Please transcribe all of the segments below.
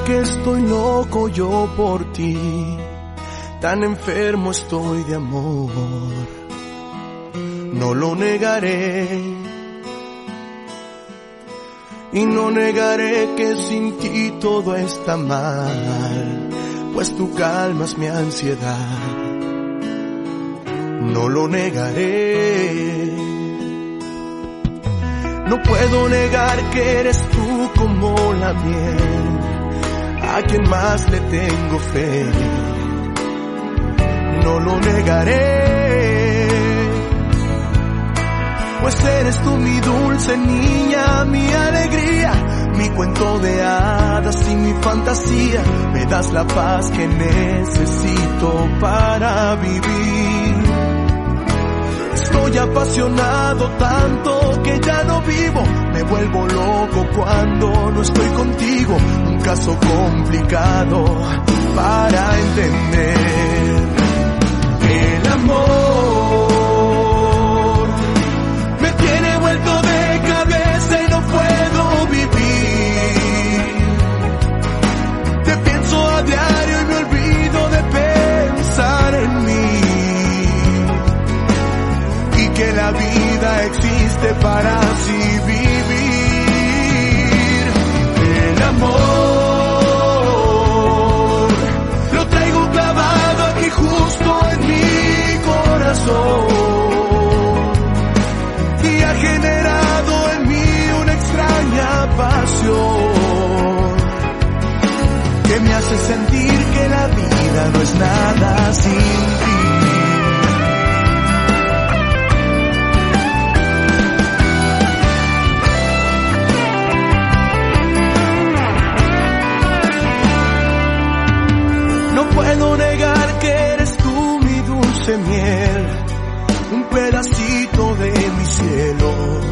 que estoy loco yo por ti, tan enfermo estoy de amor. No lo negaré, y no negaré que sin ti todo está mal, pues tú calmas mi ansiedad. No lo negaré. No puedo negar que eres tú como la miel, a quien más le tengo fe. No lo negaré, pues eres tú mi dulce niña, mi alegría, mi cuento de hadas y mi fantasía. Me das la paz que necesito para vivir. Estoy apasionado tanto que ya no vivo, me vuelvo loco cuando no estoy contigo. Un caso complicado para entender. El amor me tiene vuelto de cabeza y no puedo vivir. Te pienso a diario y me olvido de pensar en mí, y que la vida existe para así vivir. El amor lo traigo clavado aquí justo en mi corazón, y ha generado en mí una extraña pasión que me hace sentir que la vida no es nada sin ti. Puedo negar que eres tú mi dulce miel, un pedacito de mi cielo.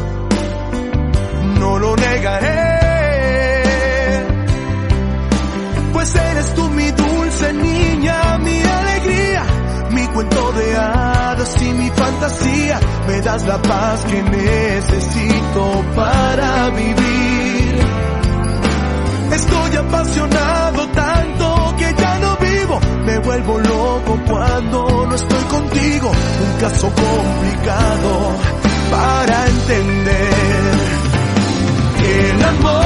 No lo negaré, pues eres tú mi dulce niña, mi alegría, mi cuento de hadas y mi fantasía. Me das la paz que necesito para vivir. Estoy apasionado tanto que ya no vivo, me vuelvo loco cuando no estoy contigo. Un caso complicado para entender. El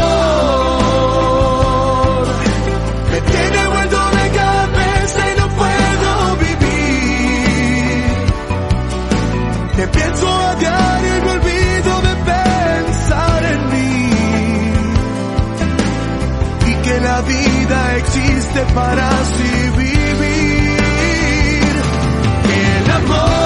amor me tiene vuelto de cabeza y no puedo vivir. Te pienso a diario y me olvido de pensar en mí, y que la vida existe para así vivir. El amor